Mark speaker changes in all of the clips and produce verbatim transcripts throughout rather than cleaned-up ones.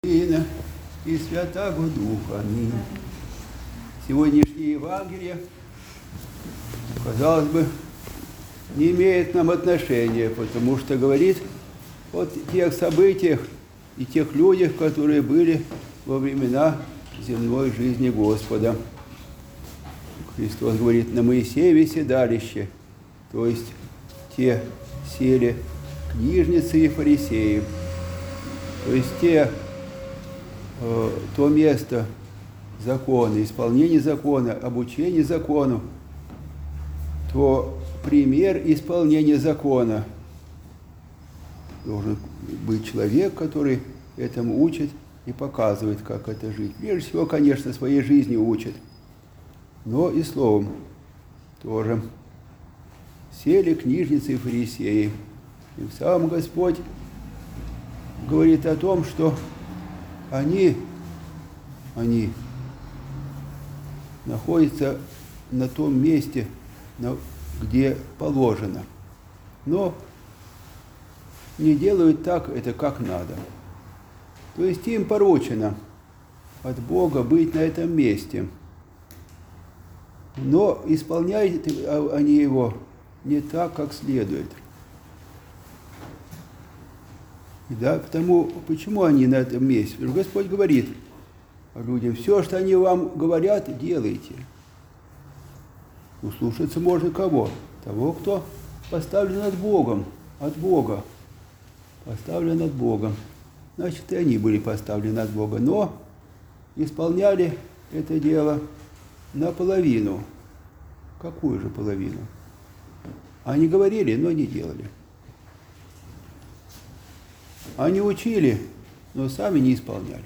Speaker 1: Сына и Святаго Духа. Аминь. Сегодняшнее Евангелие, казалось бы, не имеет к нам отношения, потому что говорит о тех событиях и тех людях, которые были во времена земной жизни Господа. Христос говорит: на Моисееве седалище, то есть те сели книжницы и фарисеи, то есть те, э, то место закона, исполнение закона, обучение закону, то пример исполнения закона должен быть человек, который этому учит и показывает, как это жить. Прежде всего, конечно, своей жизнью учит, но и словом тоже. Сели книжницы и фарисеи. И сам Господь говорит о том, что они, они находятся на том месте, где положено, но не делают так это, как надо. То есть им поручено от Бога быть на этом месте, но исполняют они его не так, как следует. И да, потому, почему они на этом месте? Потому что Господь говорит людям: все, что они вам говорят, делайте. Услушаться можно кого? Того, кто поставлен над Богом, от Бога. Поставлен над Богом. Значит, и они были поставлены над Бога, но исполняли это дело наполовину. Какую же половину? Они говорили, но не делали. Они учили, но сами не исполняли.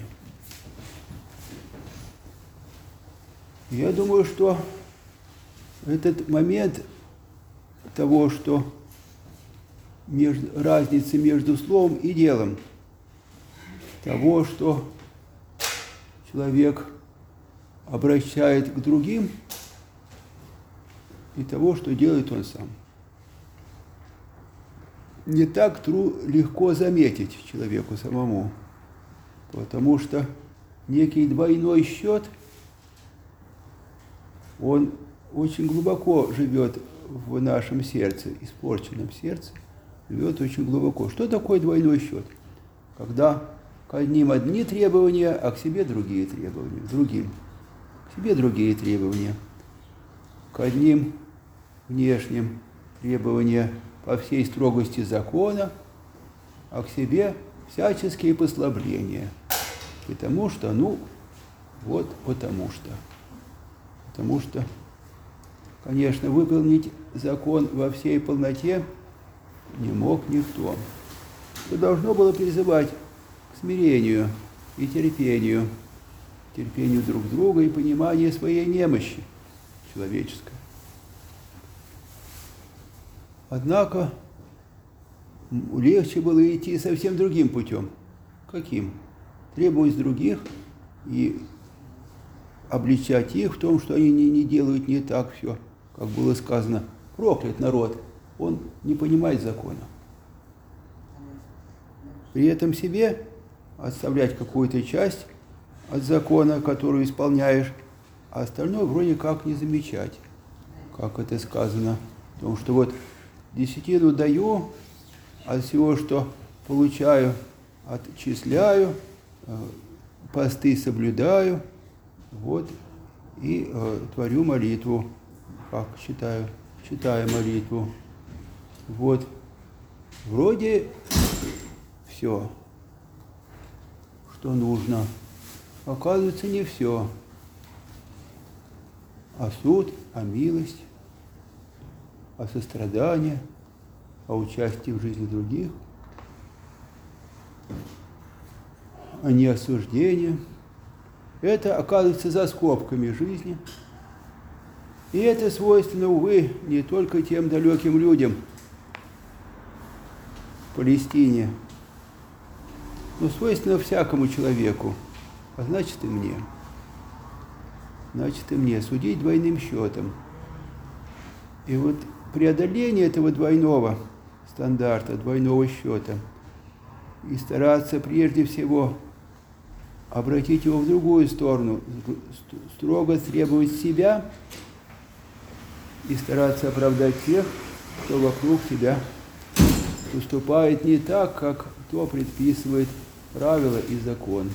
Speaker 1: Я думаю, что этот момент того, что между, разница между словом и делом, того, что человек обращает к другим, и того, что делает он сам. Не так тру, легко заметить человеку самому, потому что некий двойной счет, он очень глубоко живет в нашем сердце, испорченном сердце, живет очень глубоко. Что такое двойной счет? Когда к одним одни требования, а к себе другие требования, другим. К себе другие требования. К одним внешним требования по всей строгости закона, а к себе всяческие послабления. Потому что, ну, вот потому что. Потому что, конечно, выполнить закон во всей полноте не мог никто. Это должно было призывать к смирению и терпению, терпению друг друга и пониманию своей немощи человеческой. Однако легче было идти совсем другим путем. Каким? Требовать других и обличать их в том, что они не, не делают не так все, как было сказано. Проклят народ, он не понимает закона. При этом себе оставлять какую-то часть от закона, которую исполняешь, а остальное вроде как не замечать, как это сказано. Потому что вот десятину даю, от всего, что получаю, отчисляю, посты соблюдаю, вот, и э, творю молитву, как читаю, читаю молитву. Вот, вроде все, что нужно. Оказывается, не все. А суд, а милость, а сострадание, а участие в жизни других, а не осуждение. Это оказывается за скобками жизни. И это свойственно, увы, не только тем далеким людям в Палестине, но свойственно всякому человеку, а значит и мне. Значит и мне судить двойным счетом. И вот преодоление этого двойного стандарта, двойного счета, и стараться прежде всего обратить его в другую сторону, строго требовать себя и стараться оправдать тех, кто вокруг тебя поступает не так, как то предписывает правила и закон.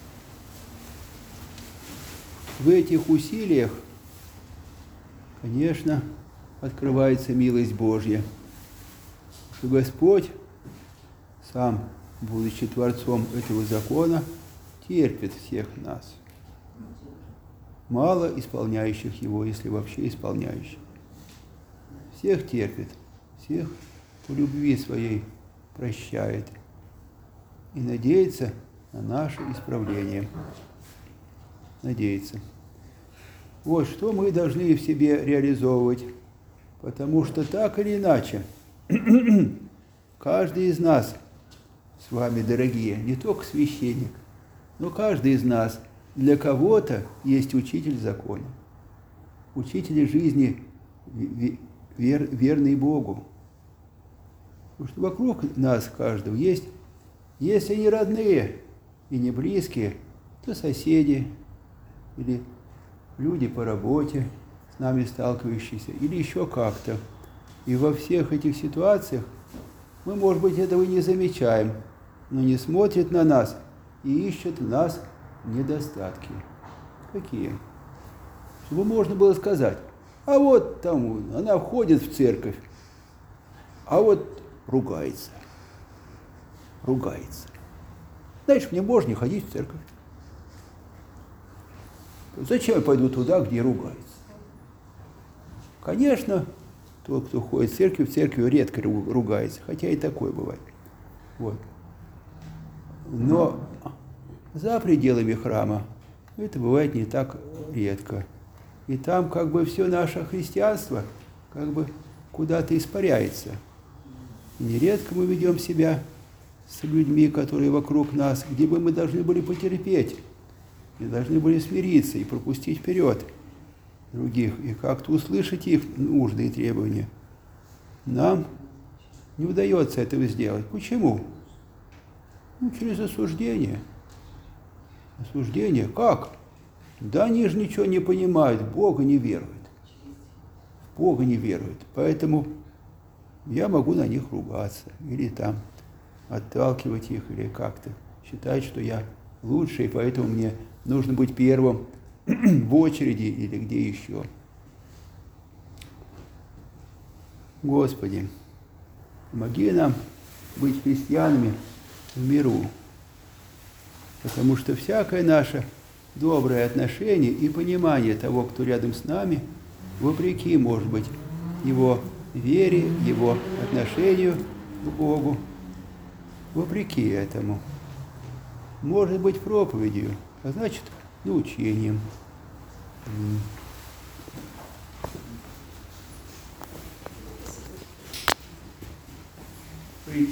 Speaker 1: В этих усилиях, конечно, открывается милость Божья, что Господь, сам, будучи Творцом этого закона, терпит всех нас, мало исполняющих его, если вообще исполняющих. Всех терпит, всех по любви своей прощает и надеется на наше исправление. Надеется. Вот что мы должны в себе реализовывать, потому что так или иначе каждый из нас с вами, дорогие, не только священник, но каждый из нас для кого-то есть учитель закона, учитель жизни, вер, верный Богу. Потому что вокруг нас, каждого, есть, если не родные и не близкие, то соседи или люди по работе, с нами сталкивающиеся, или еще как-то. И во всех этих ситуациях мы, может быть, этого и не замечаем, но не смотрят на нас и ищут в нас недостатки. Какие? Чтобы можно было сказать, а вот там она входит в церковь, а вот ругается. Ругается. Знаешь, мне можно не ходить в церковь. Зачем я пойду туда, где ругаются? Конечно, тот, кто ходит в церковь, в церкви редко ругается, хотя и такое бывает. Вот. Но за пределами храма это бывает не так редко. И там как бы все наше христианство как бы куда-то испаряется. И нередко мы ведем себя с людьми, которые вокруг нас, где бы мы должны были потерпеть, и должны были смириться и пропустить вперед других, и как-то услышать их нужды и требования. Нам не удается этого сделать. Почему? Ну, через осуждение. Осуждение? Как? Да они же ничего не понимают, в Бога не веруют. В Бога не веруют. Поэтому я могу на них ругаться, или там отталкивать их, или как-то считать, что я лучше, и поэтому мне нужно быть первым в очереди или где еще. Господи, помоги нам быть христианами в миру, потому что всякое наше доброе отношение и понимание того, кто рядом с нами, вопреки, может быть, его вере, его отношению к Богу, вопреки этому, может быть проповедью, а значит, научением.